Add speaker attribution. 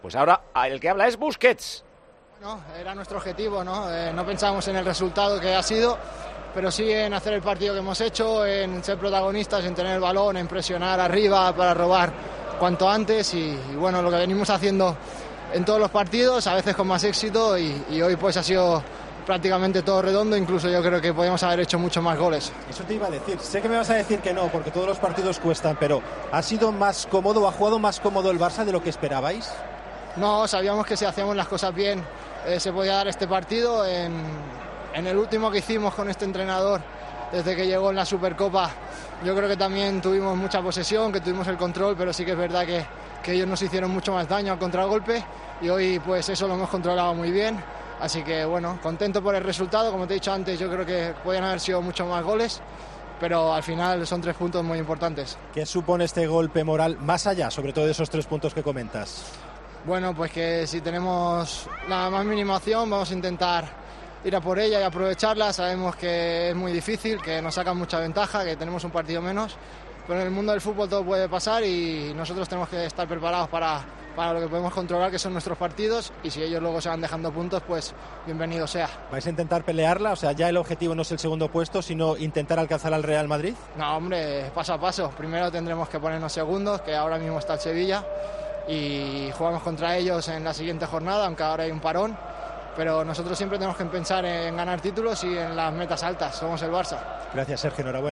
Speaker 1: Pues ahora el que habla es Busquets.
Speaker 2: No, era nuestro objetivo, ¿no? No pensábamos en el resultado que ha sido, pero sí en hacer el partido que hemos hecho, en ser protagonistas, en tener el balón, en presionar arriba para robar cuanto antes y bueno, lo que venimos haciendo en todos los partidos, a veces con más éxito y hoy pues ha sido prácticamente todo redondo, incluso yo creo que podíamos haber hecho muchos más goles.
Speaker 3: Eso te iba a decir, sé que me vas a decir que no, porque todos los partidos cuestan, pero ¿ha sido más cómodo, ha jugado más cómodo el Barça de lo que esperabais?
Speaker 2: No, sabíamos que si hacíamos las cosas bien se podía dar este partido. En el último que hicimos con este entrenador desde que llegó en la Supercopa, yo creo que también tuvimos mucha posesión, que tuvimos el control, pero sí que es verdad que ellos nos hicieron mucho más daño al contragolpe y hoy pues eso lo hemos controlado muy bien. Así que bueno, contento por el resultado, como te he dicho antes, yo creo que podían haber sido muchos más goles, pero al final son 3 puntos muy importantes.
Speaker 3: ¿Qué supone este golpe moral más allá, sobre todo de esos 3 puntos que comentas?
Speaker 2: Bueno, pues que si tenemos la más mínima opción vamos a intentar ir a por ella y aprovecharla. Sabemos que es muy difícil, que nos sacan mucha ventaja, que tenemos un partido menos, pero en el mundo del fútbol todo puede pasar y nosotros tenemos que estar preparados para lo que podemos controlar, que son nuestros partidos, y si ellos luego se van dejando puntos, pues bienvenido sea.
Speaker 3: ¿Vais a intentar pelearla? O sea, ya el objetivo no es el segundo puesto, sino intentar alcanzar al Real Madrid.
Speaker 2: No, hombre, paso a paso. Primero tendremos que ponernos segundos, que ahora mismo está el Sevilla, y jugamos contra ellos en la siguiente jornada, aunque ahora hay un parón, pero nosotros siempre tenemos que pensar en ganar títulos y en las metas altas. Somos el Barça.
Speaker 3: Gracias, Sergio, enhorabuena.